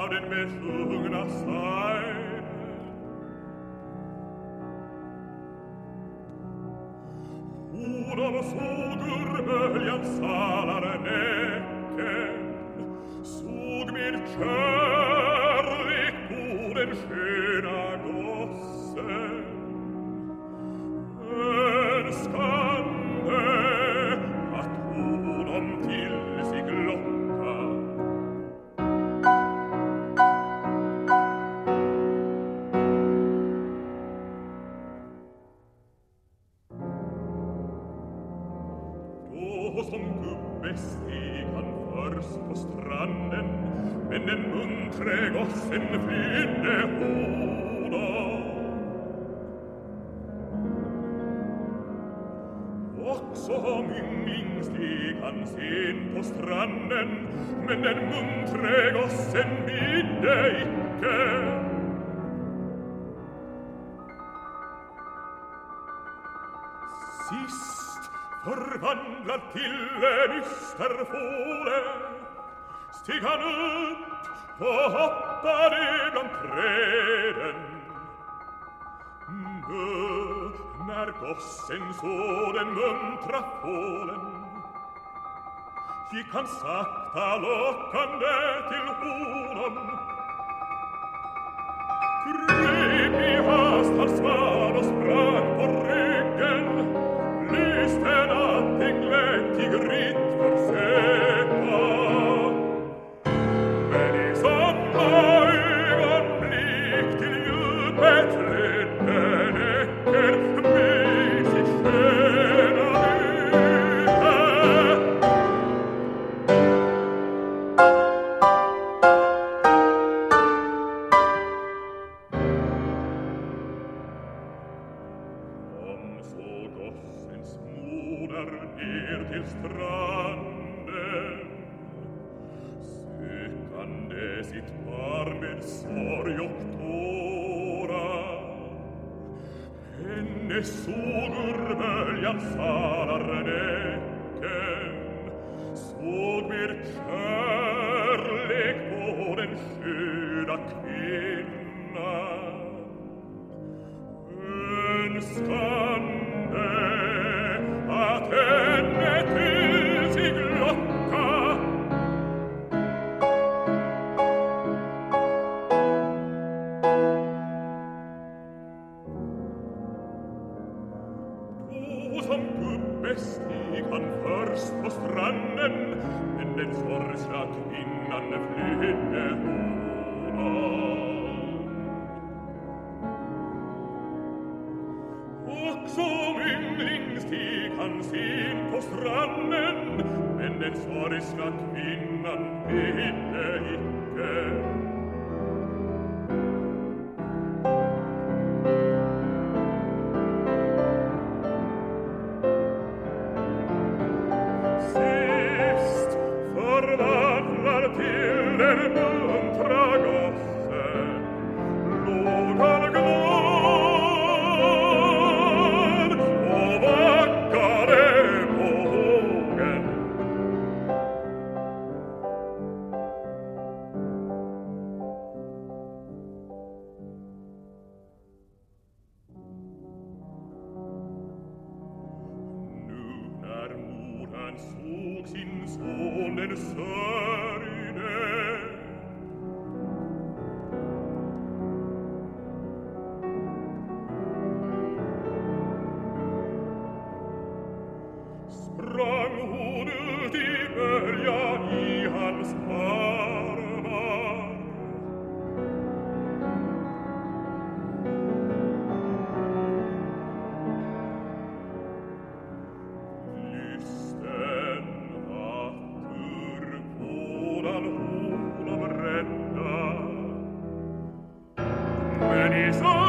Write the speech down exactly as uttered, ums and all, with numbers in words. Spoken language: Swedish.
av den besjungna sajden. Honom såg ur böljans salar näcken, såg med kärlek på den sköna gossen, önskande att honom till sig locka. Då som gubbe steg han först på stranden, men den muntre gossen flydde honom. Och som yngling steg han sen på stranden, men den muntre gossen bidde icke. Sist förvandlad till en ysterfåle steg han upp och hoppade bland träden. Nu, när gossen såg den muntra fålen, gick han sakta lockande till honom. Grep i hast hans svan och sprang på ryggen, lyste natten glättig ritt försöka. Men i samma ögonblick till djupet ledde näcken med sitt sköna lyte. Kom så gossens moder ner till stranden, sökande sitt barn med sorg och tårar. Henne såg ur böljans salar näcken, såg med kärlek på den sköna kvinnan, önskande att henne till sig locka. Då som gubbe steg han först på stranden, men den sorgsna kvinnan flydde honom. Och som yngling steg han sen på stranden, men den sorgsna kvinnan bidde icke. Sist förvandlad till den muntra gossen låg han glad och vackade på vågen. Nu när modern såg sin son den sörjde, sprang hon ut i bölja i hans armar. Lysten att ur våran honom rädda, men i så